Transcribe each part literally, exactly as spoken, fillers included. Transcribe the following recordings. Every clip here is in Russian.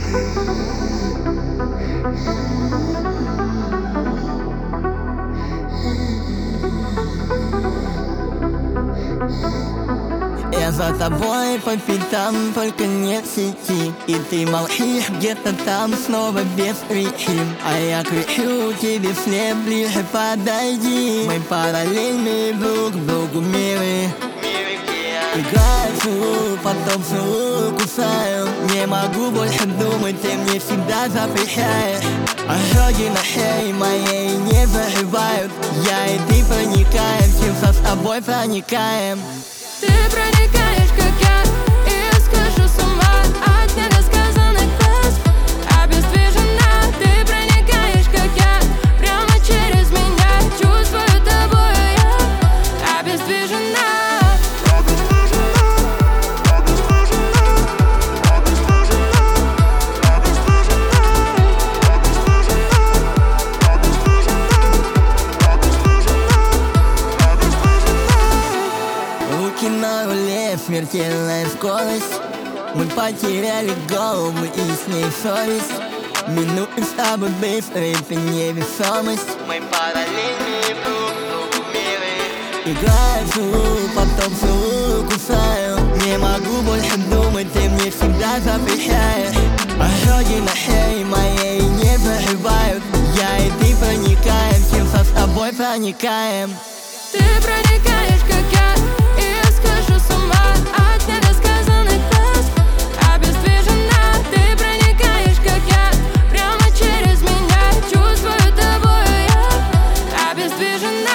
Я за тобой по пятам, только нет сети. И ты молчишь где-то там, снова без причин. А я кричу тебе вслед, ближе подойди. Мы параллельные друг другу миры. Играю в целую, потом целую, кусаю. Не могу больше думать, ты мне всегда запрещаешь. Ожоги на шее моей не заживают. Я и ты проникаем, чувства с тобой проникаем. Ты проникаешь, как я, и я схожу с ума от недосказанных фраз. Обездвижена, ты проникаешь, как я, прямо через меня. Чувствую тобой я, обездвижена. На руле смертельная скорость. Мы потеряли голову и с ней совесть. Минуты с тобой быстрые, ты невесомость. Мы параллельные друг другу миры. Играю в целую, потом целую, кусаю. Не могу больше думать, ты мне всегда запрещаешь. Ожоги на шее моей не заживают. Я и ты проникаем, чувства с тобой проникаем. Ты проникаешь, как я, и я схожу с ума от недосказанных фраз. Обездвижена, ты проникаешь, как я, прямо через меня. Чувствую тобой я, обездвижена.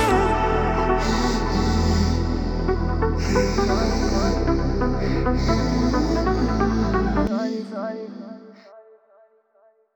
We'll be right back.